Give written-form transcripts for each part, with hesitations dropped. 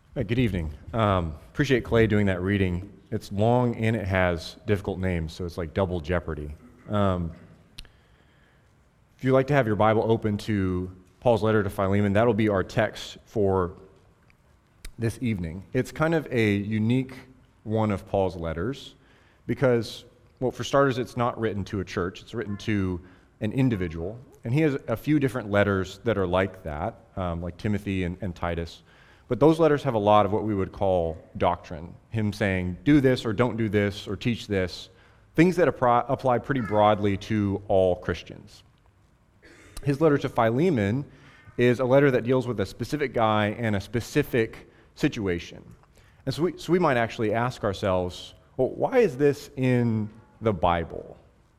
Good evening. Appreciate Clay doing that reading. It's long and it has difficult names, so it's like double jeopardy. If you'd like to have your Bible open to Paul's letter to Philemon, that'll be our text for this evening. It's kind of a unique one of Paul's letters because, well, for starters, it's not written to a church. It's written to an individual. And he has a few different letters that are like that, like Timothy and Titus. But those letters have a lot of what we would call doctrine. Him saying, do this or don't do this or teach this. Things that apply pretty broadly to all Christians. His letter to Philemon is a letter that deals with a specific guy and a specific situation. And so we might actually ask ourselves, well, why is this in the Bible?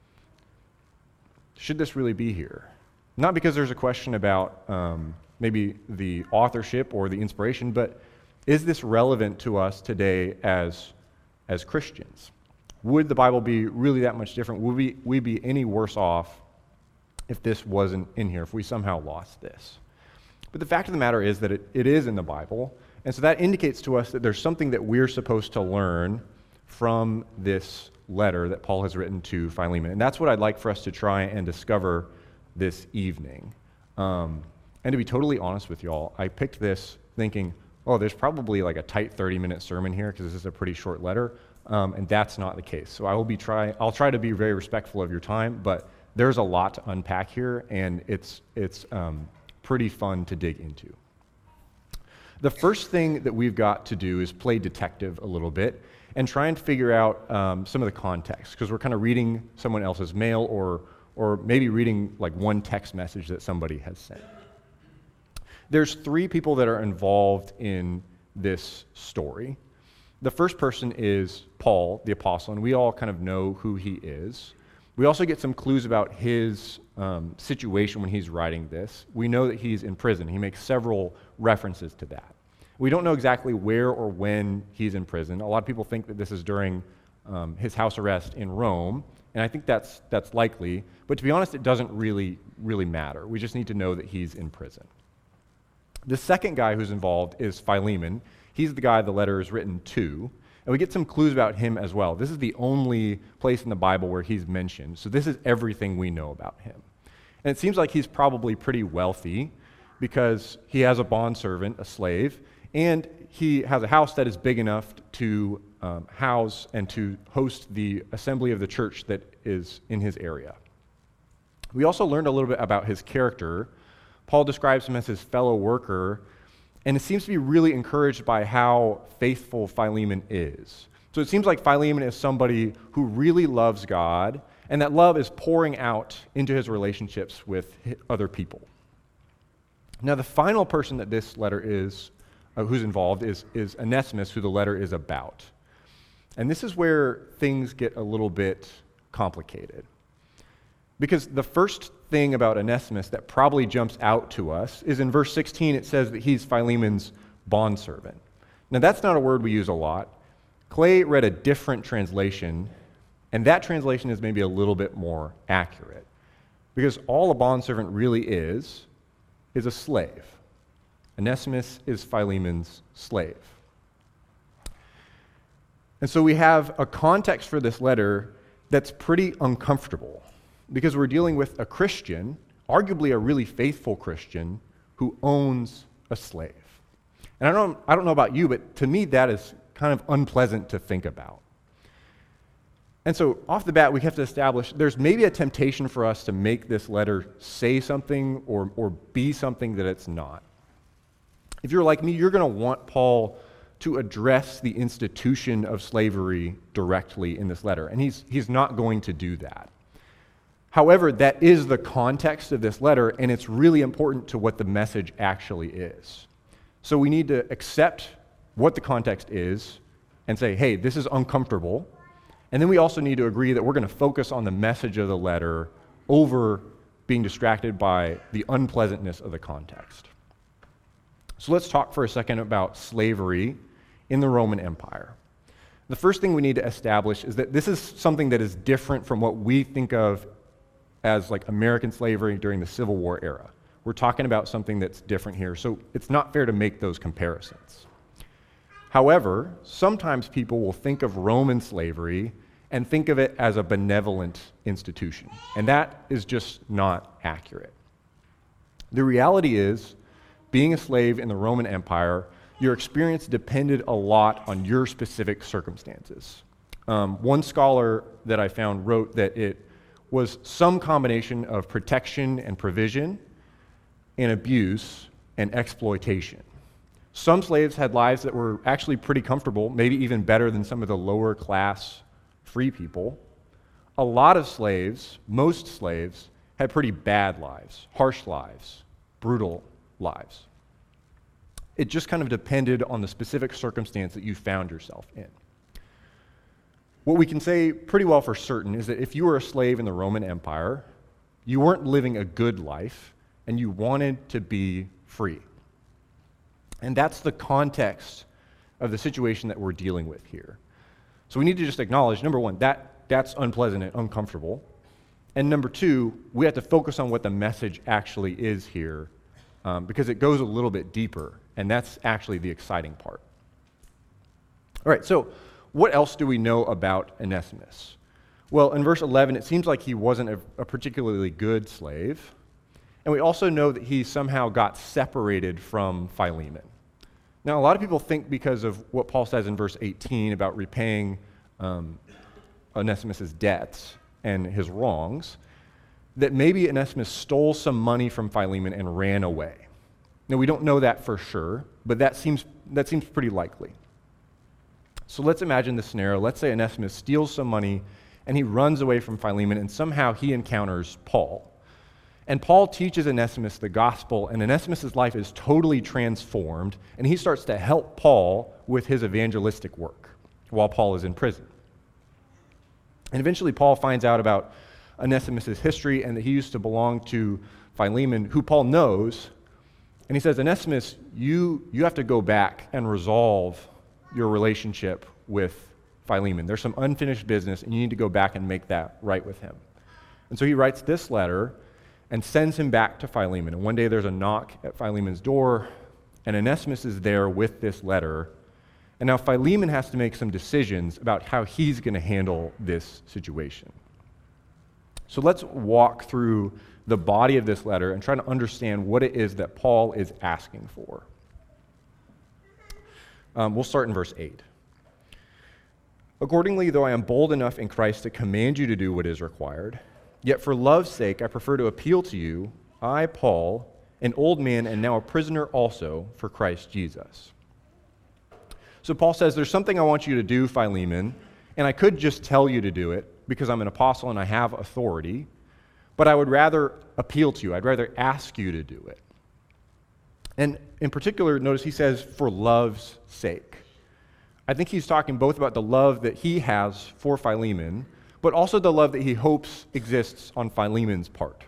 Should this really be here? Not because there's a question about maybe the authorship or the inspiration, but is this relevant to us today as Christians? Would the Bible be really that much different? Would we be any worse off if this wasn't in here, if we somehow lost this? But the fact of the matter is that it is in the Bible, and so that indicates to us that there's something that we're supposed to learn from this letter that Paul has written to Philemon. And that's what I'd like for us to try and discover this evening. And to be totally honest with y'all, I picked this thinking, oh, there's probably like a tight 30-minute sermon here because this is a pretty short letter, and that's not the case. So I'll try to be very respectful of your time, but there's a lot to unpack here, and it's pretty fun to dig into. The first thing that we've got to do is play detective a little bit and try and figure out some of the context, because we're kind of reading someone else's mail or maybe reading like one text message that somebody has sent. There's three people that are involved in this story. The first person is Paul, the apostle, and we all kind of know who he is. We also get some clues about his situation when he's writing this. We know that he's in prison. He makes several references to that. We don't know exactly where or when he's in prison. A lot of people think that this is during his house arrest in Rome, and I think that's likely. But to be honest, it doesn't really matter. We just need to know that he's in prison. The second guy who's involved is Philemon. He's the guy the letter is written to, and we get some clues about him as well. This is the only place in the Bible where he's mentioned, so this is everything we know about him. And it seems like he's probably pretty wealthy because he has a bondservant, a slave, and he has a house that is big enough to house and to host the assembly of the church that is in his area. We also learned a little bit about his character. Paul describes him as his fellow worker, and it seems to be really encouraged by how faithful Philemon is. So it seems like Philemon is somebody who really loves God, and that love is pouring out into his relationships with other people. Now, the final person that this letter is, who's involved, is Onesimus, who the letter is about. And this is where things get a little bit complicated. Because the first thing about Onesimus that probably jumps out to us is in verse 16, it says that he's Philemon's bondservant. Now, that's not a word we use a lot. Clay read a different translation, and that translation is maybe a little bit more accurate. Because all a bondservant really is a slave. Onesimus is Philemon's slave. And so we have a context for this letter that's pretty uncomfortable, because we're dealing with a Christian, arguably a really faithful Christian, who owns a slave. And I don't know about you, but to me that is kind of unpleasant to think about. And so off the bat, we have to establish there's maybe a temptation for us to make this letter say something or be something that it's not. If you're like me, you're going to want Paul to address the institution of slavery directly in this letter, and he's not going to do that. However, that is the context of this letter, and it's really important to what the message actually is. So we need to accept what the context is and say, hey, this is uncomfortable. And then we also need to agree that we're going to focus on the message of the letter over being distracted by the unpleasantness of the context. So let's talk for a second about slavery in the Roman Empire. The first thing we need to establish is that this is something that is different from what we think of as like American slavery during the Civil War era. We're talking about something that's different here, so it's not fair to make those comparisons. However, sometimes people will think of Roman slavery and think of it as a benevolent institution, and that is just not accurate. The reality is, being a slave in the Roman Empire, your experience depended a lot on your specific circumstances. One scholar that I found wrote that it was some combination of protection and provision, and abuse and exploitation. Some slaves had lives that were actually pretty comfortable, maybe even better than some of the lower class free people. A lot of slaves, most slaves, had pretty bad lives, harsh lives, brutal lives. It just kind of depended on the specific circumstance that you found yourself in. What we can say pretty well for certain is that if you were a slave in the Roman Empire, you weren't living a good life, and you wanted to be free. And that's the context of the situation that we're dealing with here. So we need to just acknowledge, number one, that's unpleasant and uncomfortable. And number two, we have to focus on what the message actually is here, because it goes a little bit deeper, and that's actually the exciting part. All right, so what else do we know about Onesimus? Well, in verse 11, it seems like he wasn't a particularly good slave. And we also know that he somehow got separated from Philemon. Now, a lot of people think because of what Paul says in verse 18 about repaying Onesimus' debts and his wrongs, that maybe Onesimus stole some money from Philemon and ran away. Now, we don't know that for sure, but that seems pretty likely. So let's imagine the scenario. Let's say Onesimus steals some money and he runs away from Philemon, and somehow he encounters Paul. And Paul teaches Onesimus the gospel, and Onesimus' life is totally transformed, and he starts to help Paul with his evangelistic work while Paul is in prison. And eventually Paul finds out about Onesimus' history and that he used to belong to Philemon, who Paul knows, and he says, Onesimus, you have to go back and resolve your relationship with Philemon. There's some unfinished business, and you need to go back and make that right with him. And so he writes this letter and sends him back to Philemon. And one day there's a knock at Philemon's door, and Onesimus is there with this letter. And now Philemon has to make some decisions about how he's going to handle this situation. So let's walk through the body of this letter and try to understand what it is that Paul is asking for. We'll start in verse 8. Accordingly, though I am bold enough in Christ to command you to do what is required, yet for love's sake I prefer to appeal to you, I, Paul, an old man and now a prisoner also for Christ Jesus. So Paul says, there's something I want you to do, Philemon, and I could just tell you to do it because I'm an apostle and I have authority, but I would rather appeal to you. I'd rather ask you to do it. And in particular, notice he says, for love's sake. I think he's talking both about the love that he has for Philemon, but also the love that he hopes exists on Philemon's part.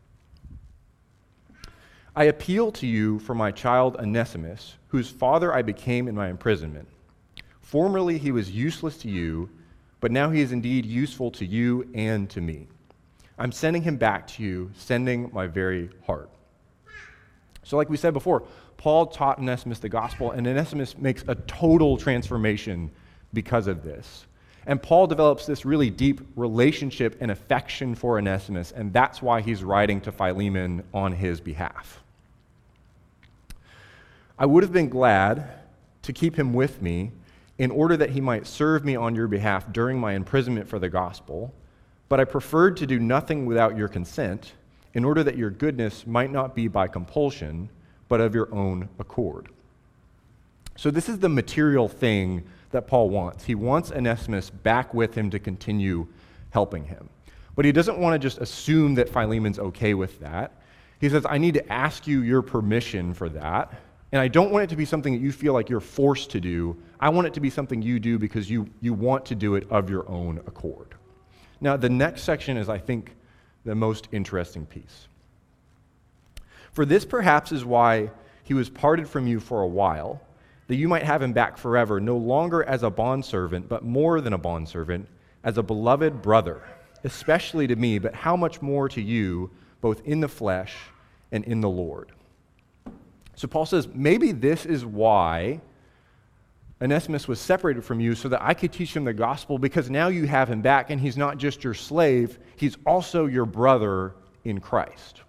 I appeal to you for my child Onesimus, whose father I became in my imprisonment. Formerly he was useless to you, but now he is indeed useful to you and to me. I'm sending him back to you, sending my very heart. So like we said before, Paul taught Onesimus the gospel, and Onesimus makes a total transformation because of this. And Paul develops this really deep relationship and affection for Onesimus, and that's why he's writing to Philemon on his behalf. I would have been glad to keep him with me in order that he might serve me on your behalf during my imprisonment for the gospel, but I preferred to do nothing without your consent, in order that your goodness might not be by compulsion, but of your own accord. So this is the material thing that Paul wants. He wants Onesimus back with him to continue helping him. But he doesn't want to just assume that Philemon's okay with that. He says, I need to ask you your permission for that, and I don't want it to be something that you feel like you're forced to do. I want it to be something you do because you want to do it of your own accord. Now, the next section is, I think, the most interesting piece. For this perhaps is why he was parted from you for a while, that you might have him back forever, no longer as a bondservant, but more than a bondservant, as a beloved brother, especially to me, but how much more to you, both in the flesh and in the Lord. So Paul says, maybe this is why Onesimus was separated from you so that I could teach him the gospel, because now you have him back, and he's not just your slave, he's also your brother in Christ.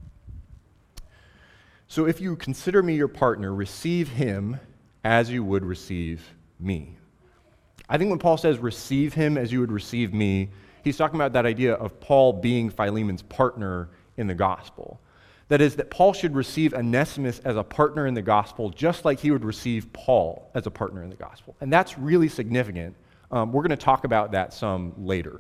So if you consider me your partner, receive him as you would receive me. I think when Paul says receive him as you would receive me, he's talking about that idea of Paul being Philemon's partner in the gospel. That is, that Paul should receive Onesimus as a partner in the gospel, just like he would receive Paul as a partner in the gospel. And that's really significant. We're going to talk about that some later.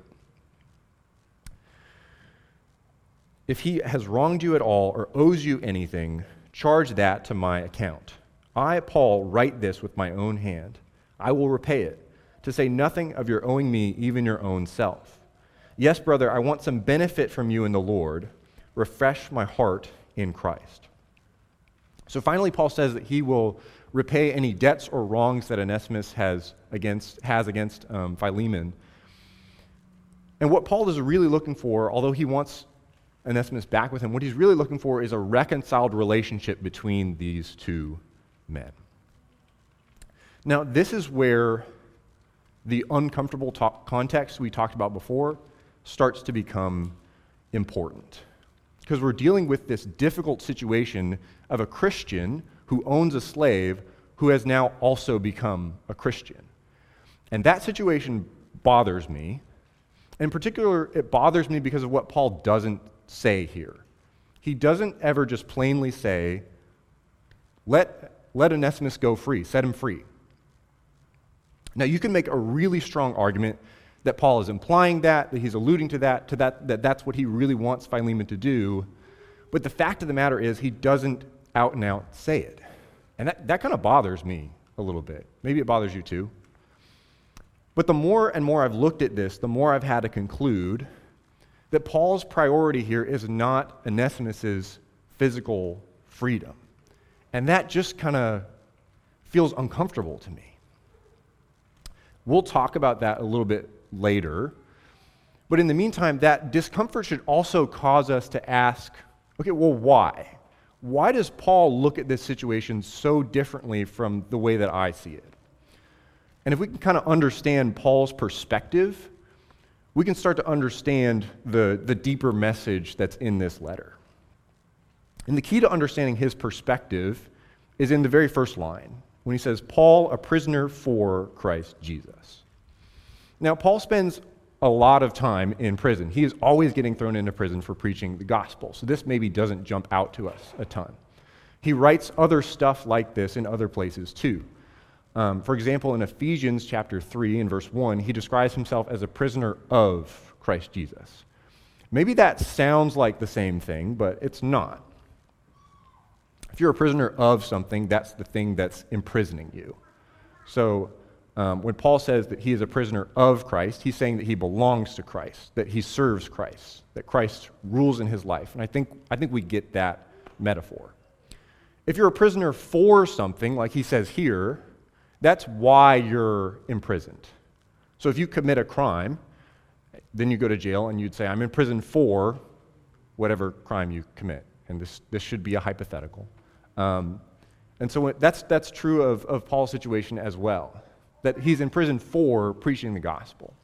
If he has wronged you at all or owes you anything, charge that to my account. I, Paul, write this with my own hand. I will repay it, to say nothing of your owing me even your own self. Yes, brother, I want some benefit from you in the Lord. Refresh my heart in Christ. So finally, Paul says that he will repay any debts or wrongs that Onesimus has against Philemon. And what Paul is really looking for, although he wants Onesimus back with him, what he's really looking for is a reconciled relationship between these two men. Now, this is where the uncomfortable context we talked about before starts to become important. Because we're dealing with this difficult situation of a Christian who owns a slave who has now also become a Christian. And that situation bothers me. In particular, it bothers me because of what Paul doesn't say here. He doesn't ever just plainly say, let Onesimus go free, set him free. Now, you can make a really strong argument that Paul is implying that he's alluding to that that's what he really wants Philemon to do. But the fact of the matter is he doesn't out and out say it. And that kind of bothers me a little bit. Maybe it bothers you too. But the more and more I've looked at this, the more I've had to conclude that Paul's priority here is not Onesimus's physical freedom. And that just kind of feels uncomfortable to me. We'll talk about that a little bit later. But in the meantime, that discomfort should also cause us to ask, okay, well, why? Why does Paul look at this situation so differently from the way that I see it? And if we can kind of understand Paul's perspective, we can start to understand the deeper message that's in this letter. And the key to understanding his perspective is in the very first line, when he says, Paul, a prisoner for Christ Jesus. Now, Paul spends a lot of time in prison. He is always getting thrown into prison for preaching the gospel. So this maybe doesn't jump out to us a ton. He writes other stuff like this in other places too. For example, in Ephesians chapter 3 and verse 1, he describes himself as a prisoner of Christ Jesus. Maybe that sounds like the same thing, but it's not. If you're a prisoner of something, that's the thing that's imprisoning you. So when Paul says that he is a prisoner of Christ, he's saying that he belongs to Christ, that he serves Christ, that Christ rules in his life. And I think we get that metaphor. If you're a prisoner for something, like he says here, that's why you're imprisoned. So if you commit a crime, then you go to jail and you'd say, I'm in prison for whatever crime you commit. And this should be a hypothetical. And so that's true of Paul's situation as well, that he's in prison for preaching the gospel.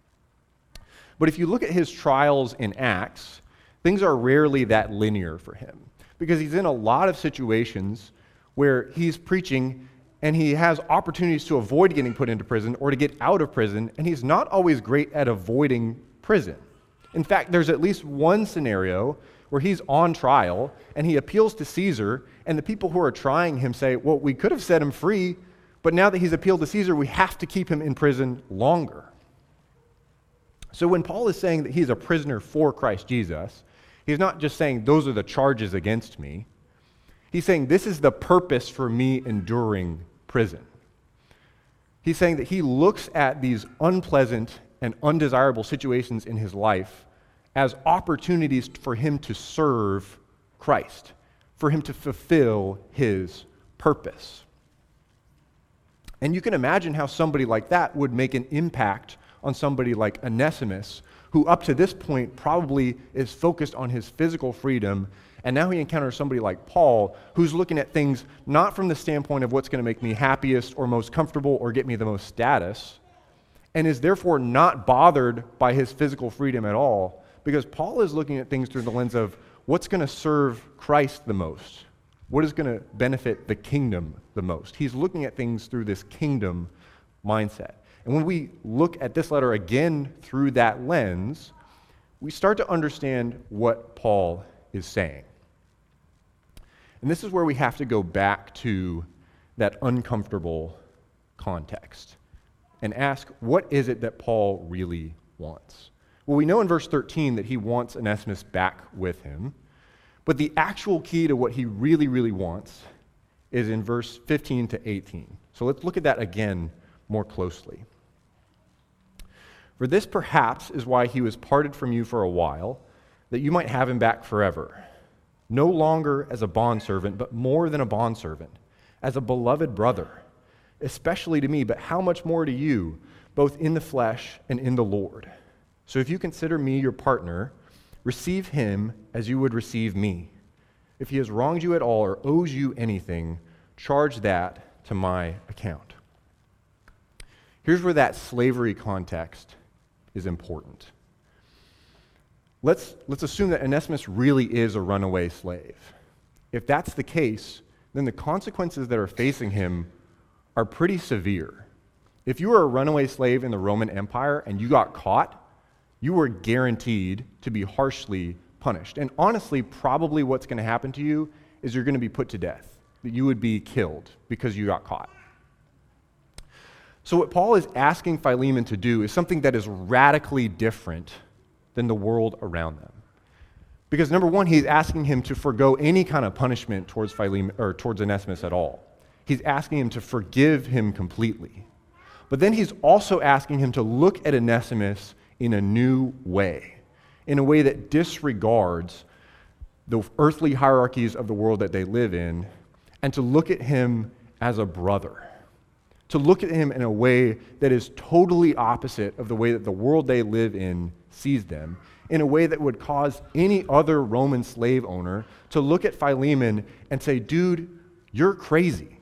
But if you look at his trials in Acts, things are rarely that linear for him, because he's in a lot of situations where he's preaching and he has opportunities to avoid getting put into prison or to get out of prison, and he's not always great at avoiding prison. In fact, there's at least one scenario where he's on trial and he appeals to Caesar, and the people who are trying him say, well, we could have set him free, but now that he's appealed to Caesar, we have to keep him in prison longer. So when Paul is saying that he's a prisoner for Christ Jesus, he's not just saying those are the charges against me. He's saying this is the purpose for me enduring prison. He's saying that he looks at these unpleasant and undesirable situations in his life as opportunities for him to serve Christ, for him to fulfill his purpose. And you can imagine how somebody like that would make an impact on somebody like Onesimus, who up to this point probably is focused on his physical freedom And now he encounters somebody like Paul, who's looking at things not from the standpoint of what's going to make me happiest or most comfortable or get me the most status, and is therefore not bothered by his physical freedom at all, because Paul is looking at things through the lens of what's going to serve Christ the most, what is going to benefit the kingdom the most. He's looking at things through this kingdom mindset. And when we look at this letter again through that lens, we start to understand what Paul is saying. And this is where we have to go back to that uncomfortable context and ask, what is it that Paul really wants? Well, we know in verse 13 that he wants Onesimus back with him, but the actual key to what he really, really wants is in verse 15 to 18. So let's look at that again more closely. For this perhaps is why he was parted from you for a while, that you might have him back forever, no longer as a bondservant, but more than a bondservant, as a beloved brother, especially to me, but how much more to you, both in the flesh and in the Lord. So if you consider me your partner, receive him as you would receive me. If he has wronged you at all or owes you anything, charge that to my account. Here's where that slavery context is important. Let's assume that Onesimus really is a runaway slave. If that's the case, then the consequences that are facing him are pretty severe. If you were a runaway slave in the Roman Empire and you got caught, you were guaranteed to be harshly punished. And honestly, probably what's going to happen to you is you're going to be put to death, that you would be killed because you got caught. So what Paul is asking Philemon to do is something that is radically different than the world around them. Because number one, he's asking him to forgo any kind of punishment towards Philemon or towards Onesimus at all. He's asking him to forgive him completely. But then he's also asking him to look at Onesimus in a new way, in a way that disregards the earthly hierarchies of the world that they live in, and to look at him as a brother, to look at him in a way that is totally opposite of the way that the world they live in sees them, in a way that would cause any other Roman slave owner to look at Philemon and say, dude, you're crazy.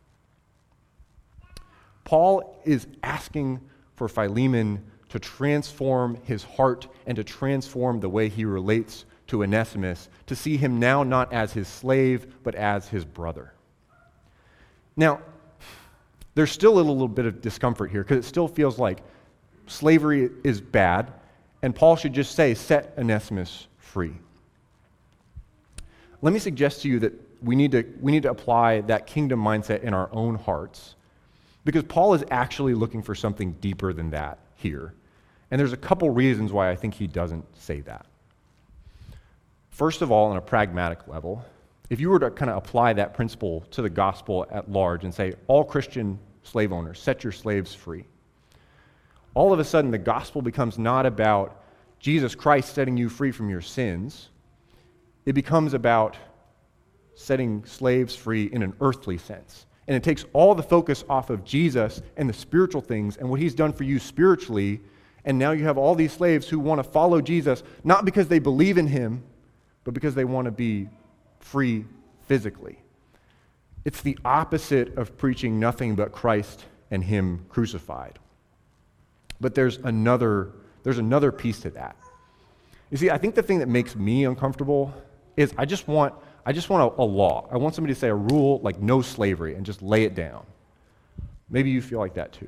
Paul is asking for Philemon to transform his heart and to transform the way he relates to Onesimus, to see him now not as his slave, but as his brother. Now, there's still a little bit of discomfort here because it still feels like slavery is bad, and Paul should just say, set Onesimus free. Let me suggest to you that we need to apply that kingdom mindset in our own hearts, because Paul is actually looking for something deeper than that here. And there's a couple reasons why I think he doesn't say that. First of all, on a pragmatic level, if you were to kind of apply that principle to the gospel at large and say, all Christian slave owners, set your slaves free, all of a sudden the gospel becomes not about Jesus Christ setting you free from your sins. It becomes about setting slaves free in an earthly sense. And it takes all the focus off of Jesus and the spiritual things and what he's done for you spiritually, and now you have all these slaves who want to follow Jesus, not because they believe in him, but because they want to be free physically. It's the opposite of preaching nothing but Christ and him crucified. But there's another piece to that. You see, I think the thing that makes me uncomfortable is I just want a law. I want somebody to say a rule like no slavery and just lay it down. Maybe you feel like that too.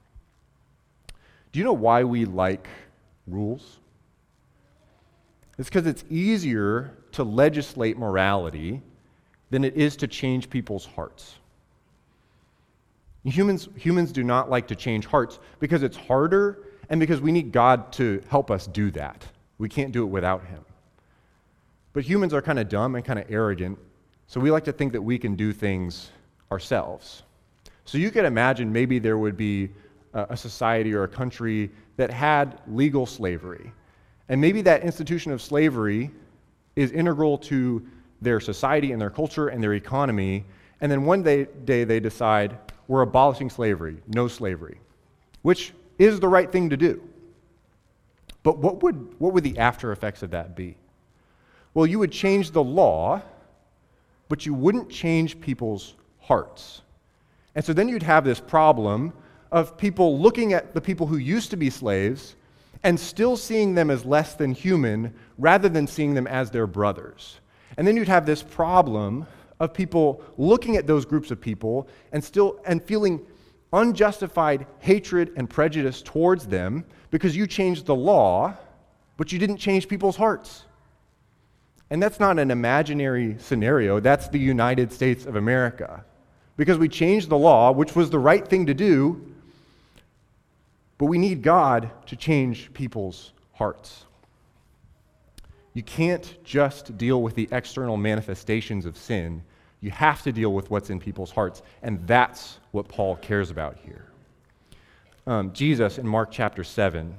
Do you know why we like rules? It's because it's easier to legislate morality than it is to change people's hearts. Humans do not like to change hearts because it's harder and because we need God to help us do that. We can't do it without him. But humans are kind of dumb and kind of arrogant, so we like to think that we can do things ourselves. So you could imagine maybe there would be a society or a country that had legal slavery. And maybe that institution of slavery is integral to their society and their culture and their economy, and then one day they decide, we're abolishing slavery, no slavery, which is the right thing to do. But what would the after effects of that be? Well, you would change the law, but you wouldn't change people's hearts. And so then you'd have this problem of people looking at the people who used to be slaves and still seeing them as less than human rather than seeing them as their brothers. And then you'd have this problem of people looking at those groups of people and feeling unjustified hatred and prejudice towards them because you changed the law, but you didn't change people's hearts. And that's not an imaginary scenario, that's the United States of America. Because we changed the law, which was the right thing to do, but we need God to change people's hearts. You can't just deal with the external manifestations of sin. You have to deal with what's in people's hearts, and that's what Paul cares about here. Jesus in Mark chapter 7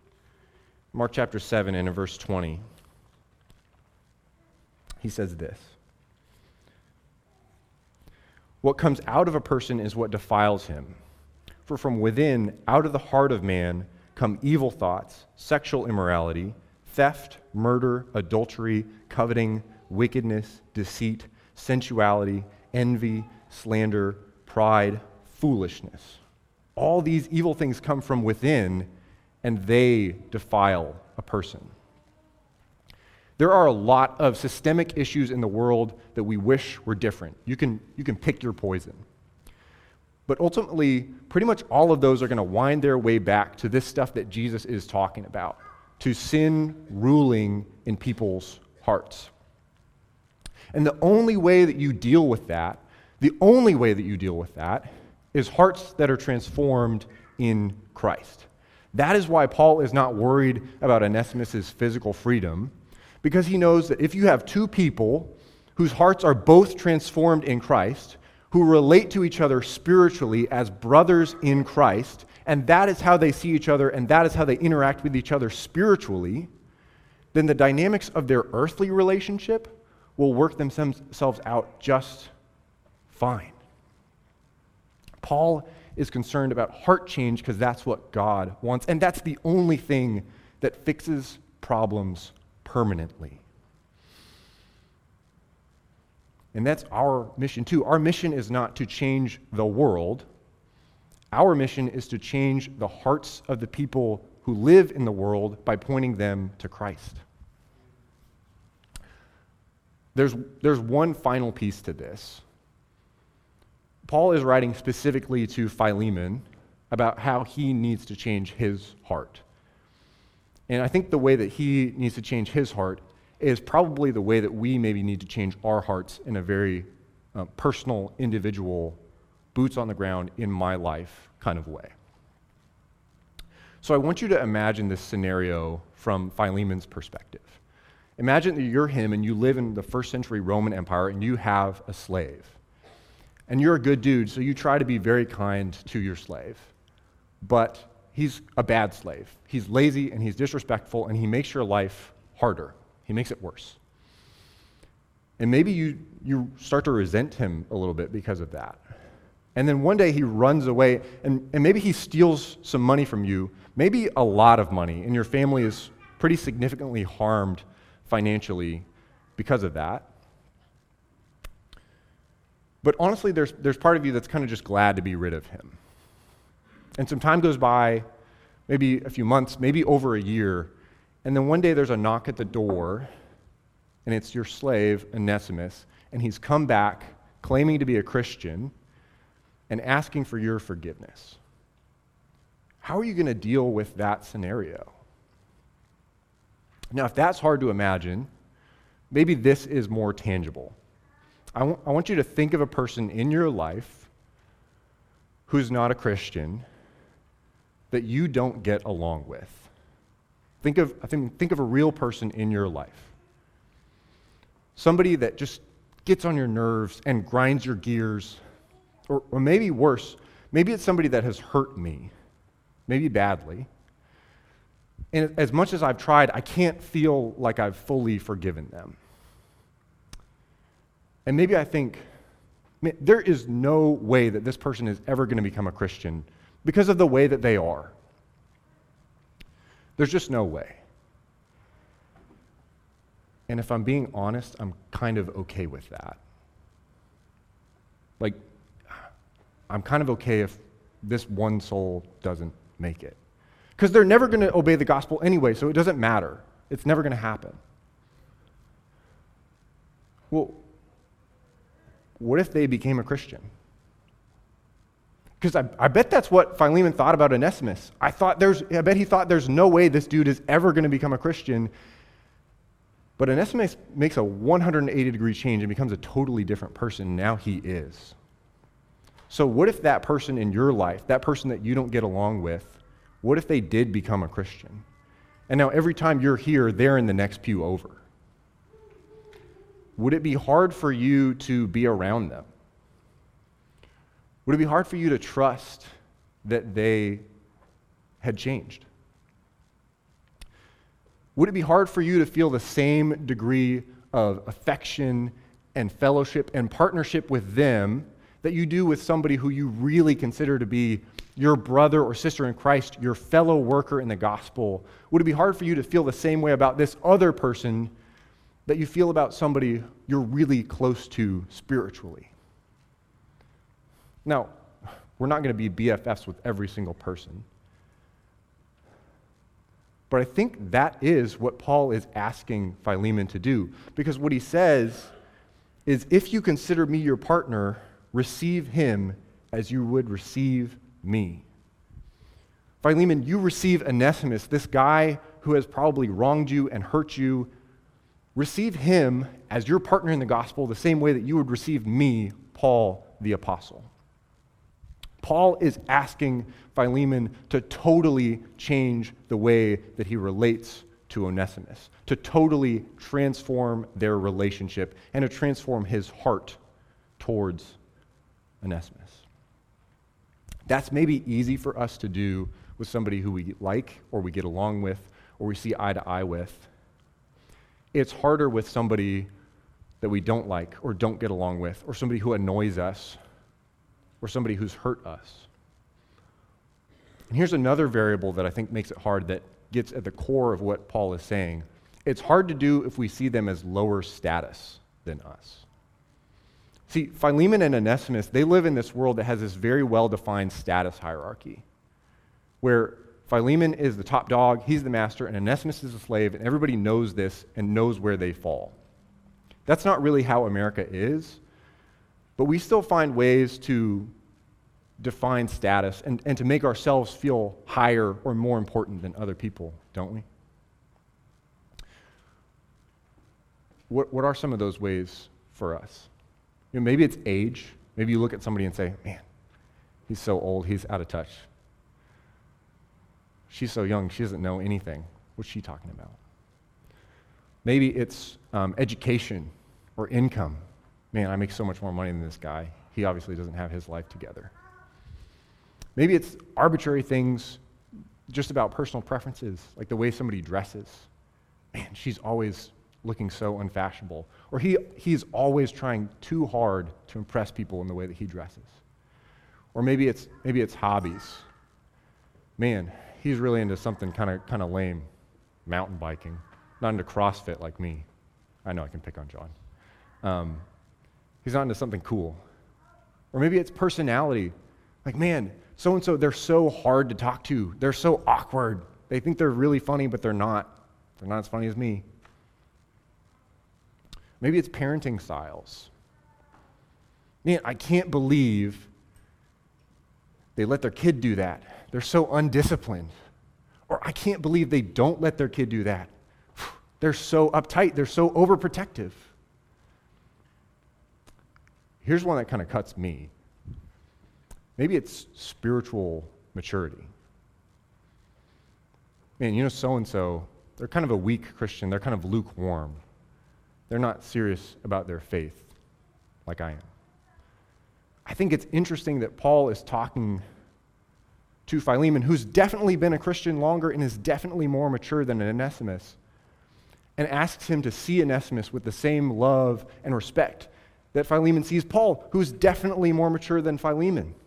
and in verse 20, he says this: "What comes out of a person is what defiles him. For from within, out of the heart of man, come evil thoughts, sexual immorality, theft, murder, adultery, coveting, wickedness, deceit, sensuality, envy, slander, pride, foolishness. All these evil things come from within, and they defile a person." There are a lot of systemic issues in the world that we wish were different. You can pick your poison. But ultimately, pretty much all of those are going to wind their way back to this stuff that Jesus is talking about, to sin ruling in people's hearts. And the only way that you deal with that, is hearts that are transformed in Christ. That is why Paul is not worried about Onesimus' physical freedom, because he knows that if you have two people whose hearts are both transformed in Christ, who relate to each other spiritually as brothers in Christ, and that is how they see each other, and that is how they interact with each other spiritually, then the dynamics of their earthly relationship will work themselves out just fine. Paul is concerned about heart change because that's what God wants, and that's the only thing that fixes problems permanently. And that's our mission too. Our mission is not to change the world. Our mission is to change the hearts of the people who live in the world by pointing them to Christ. There's one final piece to this. Paul is writing specifically to Philemon about how he needs to change his heart. And I think the way that he needs to change his heart is probably the way that we maybe need to change our hearts in a very personal, individual, boots on the ground, in my life kind of way. So I want you to imagine this scenario from Philemon's perspective. Imagine that you're him and you live in the first century Roman Empire and you have a slave. And you're a good dude, so you try to be very kind to your slave. But he's a bad slave. He's lazy and he's disrespectful and he makes your life harder. He makes it worse. And maybe you start to resent him a little bit because of that. And then one day he runs away and maybe he steals some money from you, maybe a lot of money, and your family is pretty significantly harmed financially because of that. But honestly, there's part of you that's kind of just glad to be rid of him. And some time goes by, maybe a few months, maybe over a year, and then one day there's a knock at the door, and it's your slave, Onesimus, and he's come back claiming to be a Christian and asking for your forgiveness. How are you going to deal with that scenario? Now, if that's hard to imagine, maybe this is more tangible. I want you to think of a person in your life who's not a Christian that you don't get along with. Think of a real person in your life. Somebody that just gets on your nerves and grinds your gears, or maybe worse, maybe it's somebody that has hurt me, maybe badly. And as much as I've tried, I can't feel like I've fully forgiven them. And maybe I think, there is no way that this person is ever going to become a Christian because of the way that they are. There's just no way. And if I'm being honest, I'm kind of okay with that. Like, I'm kind of okay if this one soul doesn't make it. Because they're never going to obey the gospel anyway, so it doesn't matter. It's never going to happen. Well, what if they became a Christian? Because I bet that's what Philemon thought about Onesimus. I bet he thought there's no way this dude is ever going to become a Christian. But Onesimus makes a 180-degree change and becomes a totally different person. Now he is. So what if that person in your life, that person that you don't get along with, what if they did become a Christian? And now every time you're here, they're in the next pew over. Would it be hard for you to be around them? Would it be hard for you to trust that they had changed? Would it be hard for you to feel the same degree of affection and fellowship and partnership with them that you do with somebody who you really consider to be your brother or sister in Christ, your fellow worker in the gospel? Would it be hard for you to feel the same way about this other person that you feel about somebody you're really close to spiritually? Now, we're not going to be BFFs with every single person. But I think that is what Paul is asking Philemon to do. Because what he says is, if you consider me your partner, receive him as you would receive me. Philemon, you receive Onesimus, this guy who has probably wronged you and hurt you. Receive him as your partner in the gospel the same way that you would receive me, Paul the apostle. Paul is asking Philemon to totally change the way that he relates to Onesimus, to totally transform their relationship and to transform his heart towards Onesimus. That's maybe easy for us to do with somebody who we like or we get along with or we see eye to eye with. It's harder with somebody that we don't like or don't get along with, or somebody who annoys us, or somebody who's hurt us. And here's another variable that I think makes it hard, that gets at the core of what Paul is saying. It's hard to do if we see them as lower status than us. See, Philemon and Onesimus, they live in this world that has this very well-defined status hierarchy, where Philemon is the top dog, he's the master, and Onesimus is a slave, and everybody knows this and knows where they fall. That's not really how America is, but we still find ways to define status and to make ourselves feel higher or more important than other people, don't we? What are some of those ways for us? You know, maybe it's age. Maybe you look at somebody and say, man, he's so old, he's out of touch. She's so young, she doesn't know anything. What's she talking about? Maybe it's education or income. Man, I make so much more money than this guy. He obviously doesn't have his life together. Maybe it's arbitrary things just about personal preferences, like the way somebody dresses. Man, she's always looking so unfashionable. Or he's always trying too hard to impress people in the way that he dresses. Or maybe it's hobbies. Man, he's really into something kind of lame, mountain biking, not into CrossFit like me. I know I can pick on John. He's not into something cool. Or maybe it's personality. Like, man, so-and-so, they're so hard to talk to. They're so awkward. They think they're really funny, but they're not. They're not as funny as me. Maybe it's parenting styles. Man, I can't believe they let their kid do that. They're so undisciplined. Or I can't believe they don't let their kid do that. They're so uptight. They're so overprotective. Here's one that kind of cuts me. Maybe it's spiritual maturity. Man, you know, so-and-so, they're kind of a weak Christian. They're kind of lukewarm. They're not serious about their faith like I am. I think it's interesting that Paul is talking to Philemon, who's definitely been a Christian longer and is definitely more mature than Onesimus, and asks him to see Onesimus with the same love and respect that Philemon sees Paul, who's definitely more mature than Philemon.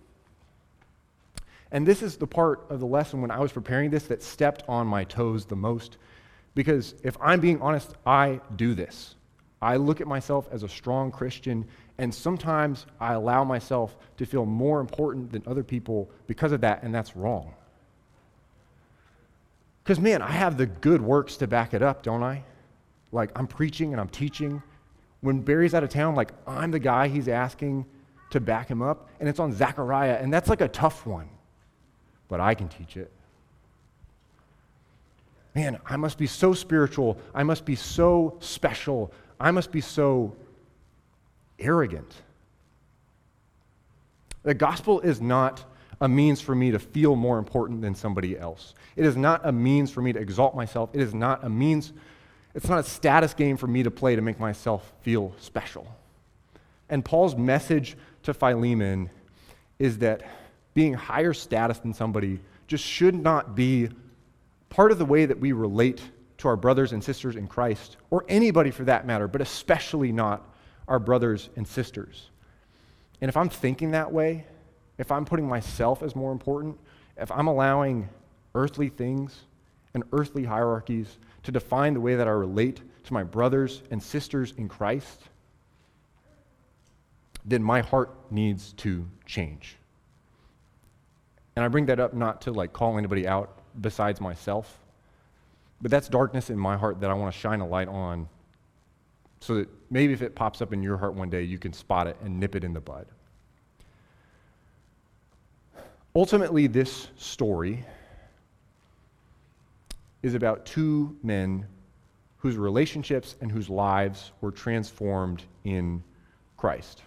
And this is the part of the lesson when I was preparing this that stepped on my toes the most, Because if I'm being honest, I do this. I look at myself as a strong Christian, and sometimes I allow myself to feel more important than other people because of that, and that's wrong. Because, man, I have the good works to back it up, don't I? Like, I'm preaching and I'm teaching. When Barry's out of town, like, I'm the guy he's asking to back him up, and it's on Zechariah, and that's like a tough one. But I can teach it. Man, I must be so spiritual. I must be so special. I must be so arrogant. The gospel is not a means for me to feel more important than somebody else. It is not a means for me to exalt myself. It is not a means, it's not a status game for me to play to make myself feel special. And Paul's message to Philemon is that being higher status than somebody just should not be part of the way that we relate to our brothers and sisters in Christ, or anybody for that matter, but especially not our brothers and sisters. And if I'm thinking that way, if I'm putting myself as more important, if I'm allowing earthly things and earthly hierarchies to define the way that I relate to my brothers and sisters in Christ, then my heart needs to change. And I bring that up not to like call anybody out besides myself, but that's darkness in my heart that I want to shine a light on so that maybe if it pops up in your heart one day, you can spot it and nip it in the bud. Ultimately, this story is about two men whose relationships and whose lives were transformed in Christ.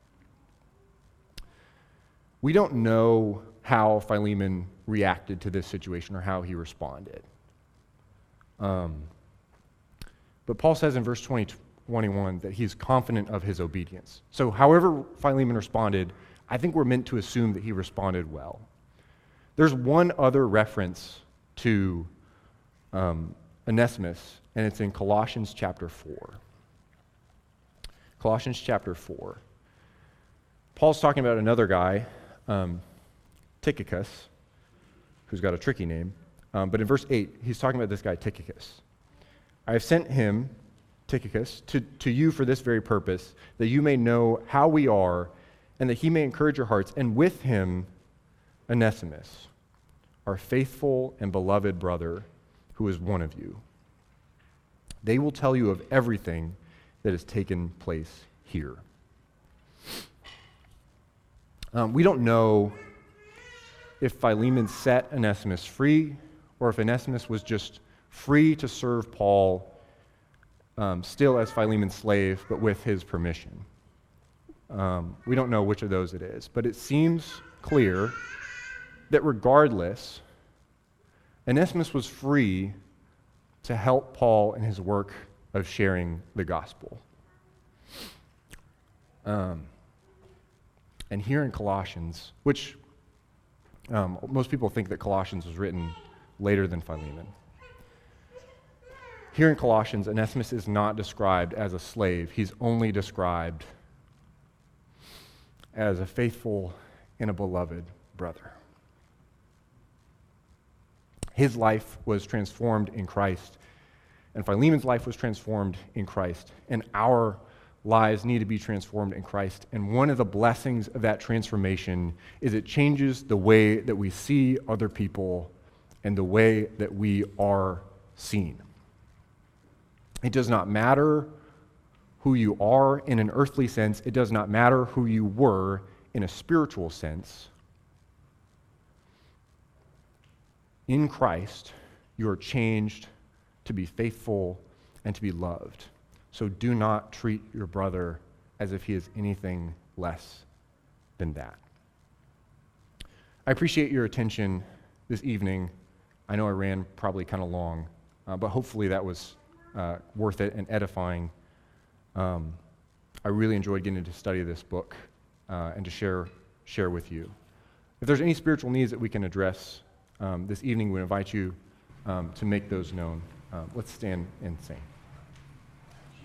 We don't know how Philemon reacted to this situation or how he responded. But Paul says in verse 21 that he's confident of his obedience. So however Philemon responded, I think we're meant to assume that he responded well. There's one other reference to Onesimus, and it's in Colossians chapter 4. Colossians chapter 4. Paul's talking about another guy, Tychicus, who's got a tricky name. But in verse 8, he's talking about this guy, Tychicus. I have sent him, Tychicus, to you for this very purpose, that you may know how we are, and that he may encourage your hearts, and with him, Onesimus, our faithful and beloved brother, who is one of you. They will tell you of everything that has taken place here. We don't know if Philemon set Onesimus free, or if Onesimus was just free to serve Paul, still as Philemon's slave, but with his permission. We don't know which of those it is, but it seems clear that regardless, Onesimus was free to help Paul in his work of sharing the gospel. And here in Colossians, which most people think that Colossians was written later than Philemon. Here in Colossians, Onesimus is not described as a slave. He's only described as a faithful and a beloved brother. His life was transformed in Christ, and Philemon's life was transformed in Christ, and our lives need to be transformed in Christ. And one of the blessings of that transformation is it changes the way that we see other people and the way that we are seen. It does not matter who you are in an earthly sense. It does not matter who you were in a spiritual sense. In Christ, you are changed to be faithful and to be loved. So do not treat your brother as if he is anything less than that. I appreciate your attention this evening. I know I ran probably kind of long, but hopefully that was worth it and edifying. I really enjoyed getting to study this book and to share with you. If there's any spiritual needs that we can address this evening, we invite you to make those known. Let's stand and sing.